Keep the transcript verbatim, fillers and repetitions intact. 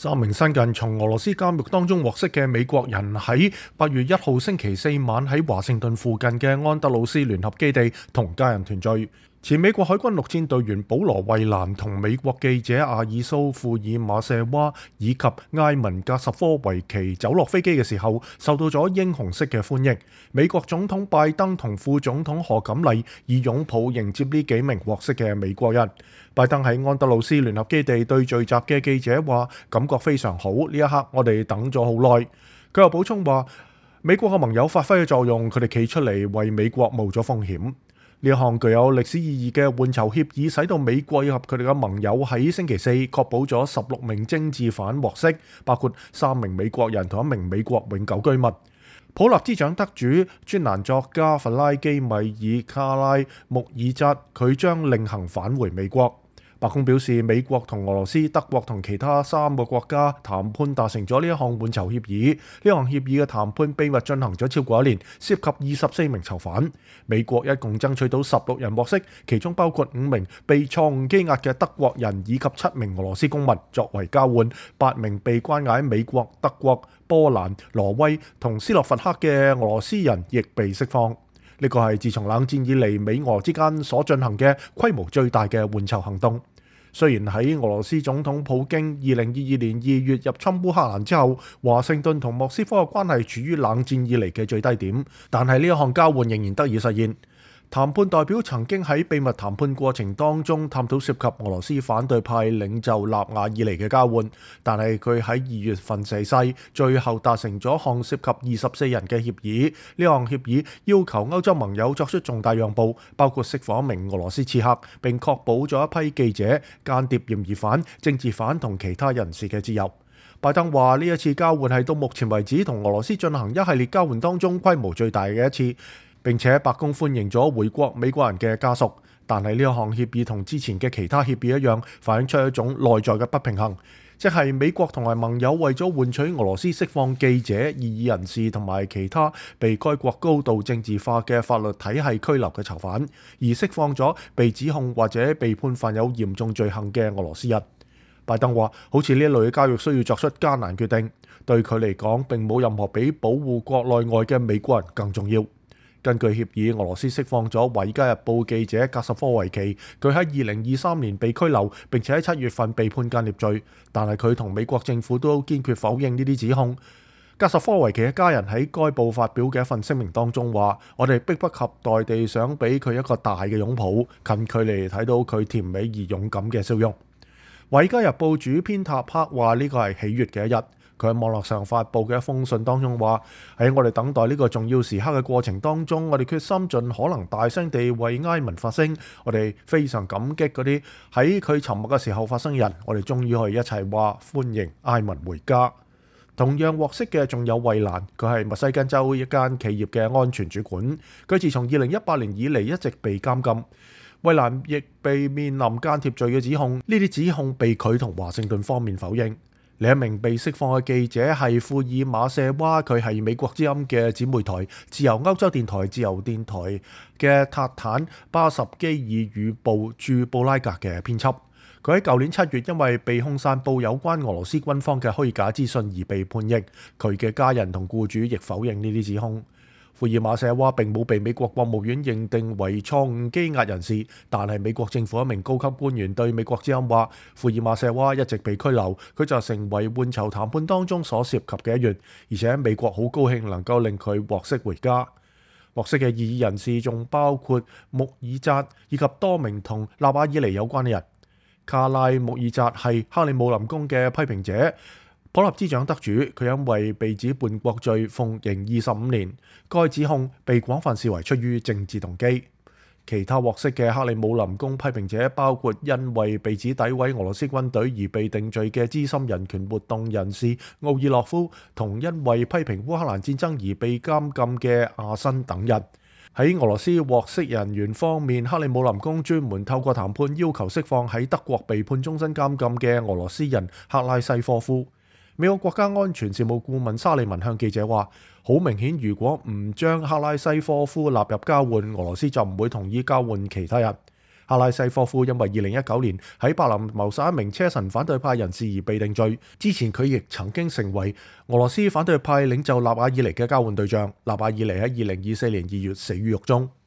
三名新近從俄羅斯監獄當中獲釋嘅美國人喺八月一號星期四晚喺華盛頓附近嘅安德魯斯聯合基地同家人團聚。前美國海軍陸戰隊員保羅·衛蘭同美國記者阿爾蘇·庫爾馬舍娃以及埃文·格什科維奇走落飛機嘅時候，受到咗英雄式嘅歡迎。美國總統拜登同副總統賀錦麗以擁抱迎接呢幾名獲釋嘅美國人。拜登喺安德魯斯聯合基地對聚集嘅記者話：感覺非常好，呢一刻我哋等咗好耐。佢又補充話：美國嘅盟友發揮嘅作用，佢哋企出嚟為美國冒咗風險。呢一項具有歷史意義嘅換囚協議，使到美國以及佢哋嘅盟友喺星期四確保咗十六名政治犯獲釋，包括三名美國人同一名美國永久居民。普立茲獎得主專欄作家弗拉基米爾卡拉穆爾扎，佢將另行返回美國。白宮表示，美國同俄羅斯、德國同其他三個國家談判達成咗呢一項換囚協議。呢項協議嘅談判秘密進行咗超過一年，涉及二十四名囚犯。美國一共爭取到十六人獲釋，其中包括五名被錯誤羈押嘅德國人以及七名俄羅斯公民。作為交換，八名被關押喺美國、德國、波蘭、挪威同斯洛伐克嘅俄羅斯人亦被釋放。呢個係自從冷戰以嚟美俄之間所進行嘅規模最大嘅換囚行動。雖然喺俄羅斯總統普京二零二二年二月入侵烏克蘭之後，華盛頓同莫斯科嘅關係處於冷戰以嚟嘅最低點，但係呢一項交換仍然得以實現。談判代表曾經喺秘密談判過程當中探討涉及俄羅斯反對派領袖納瓦爾尼嘅交換，但係佢喺二月份逝世，最後達成咗項涉及二十四人嘅協議。呢項協議要求歐洲盟友作出重大讓步，包括釋放一名俄羅斯刺客，並確保咗一批記者、間諜嫌疑犯、政治犯同其他人士嘅自由。拜登話呢一次交換係到目前為止同俄羅斯進行一系列交換當中規模最大嘅一次。並且白宮歡迎咗回國美國人嘅家屬，但係呢一項協議同之前嘅其他協議一樣，反映出一種內在嘅不平衡，即係美國同埋盟友為咗換取俄羅斯釋放記者、異議人士同埋其他被該國高度政治化嘅法律體系拘留嘅囚犯，而釋放咗被指控或者被判犯有嚴重罪行嘅俄羅斯人。拜登話：好似呢一類嘅交易需要作出艱難決定，對佢嚟講並冇任何比保護國內外嘅美國人更重要。根據協議，俄羅斯釋放咗《華爾街日報》記者格什科維奇，佢喺二零二三年被拘留，並且喺七月份被判間諜罪，但係佢同美國政府都堅決否認呢啲指控。格什科維奇嘅家人喺該報發表嘅一份聲明當中話：我哋迫不及待地想俾佢一個大嘅擁抱，近距離睇到佢甜美而勇敢嘅笑容。《華爾街日報》主編塔克話：呢個係喜悅嘅一日。佢喺網絡上發布嘅一封信當中話：喺我哋等待呢個重要時刻嘅過程當中，我哋決心盡可能大聲地為埃文發聲。我哋非常感激嗰啲喺佢沉默嘅時候發聲人。我哋終於可以一齊話歡迎埃文回家。同樣獲釋嘅仲有衛蘭，佢係密西根州一間企業嘅安全主管。佢自從二零一八年以嚟一直被監禁。衛蘭亦被面臨間諜罪嘅指控，呢啲指控被佢同華盛頓方面否認。另一名被釋放嘅記者係庫爾馬舍娃，佢係美國之音嘅姊妹台自由歐洲電台自由電台嘅塔坦巴什基爾語報駐布拉格嘅編輯。佢喺舊年七月因為被控散佈有關俄羅斯軍方嘅虛假資訊而被判刑，佢嘅家人同僱主亦否認呢啲指控。庫爾馬舍娃並冇被美國國務院認定為錯誤羈押人士，但係美國政府一名高級官員對美國之音話：庫爾馬舍娃一直被拘留，佢就成為換囚談判當中所涉及嘅一員，而且美國好高興能夠令佢獲釋回家。獲釋嘅異議人士仲包括穆爾扎以及多名同納瓦爾尼有關嘅人。卡拉穆爾扎係克里姆林宮嘅批評者。普立茲獎得主，佢因為被指叛國罪服刑二十五年，該指控被廣泛視為出於政治動機。其他獲釋嘅克里姆林宮批評者包括因為被指詆毀俄羅斯軍隊而被定罪嘅資深人權活動人士奧爾洛夫，同因為批評烏克蘭戰爭而被監禁嘅阿申等人。喺俄羅斯獲釋人員方面，克里姆林宮專門透過談判要求釋放喺德國被判終身監禁嘅俄羅斯人克拉西科夫。美國國家安全事務顧問沙利文向記者話：好明顯，如果唔將克拉西科夫納入交換，俄羅斯就唔會同意交換其他人。 哈拉西科夫因為二零一九年喺柏林謀殺一名車臣反對派人士而被定罪。之前佢亦曾經成為俄羅斯反對派領袖納瓦爾尼嘅交換對象。納瓦爾尼喺二零二四年二月死於獄中。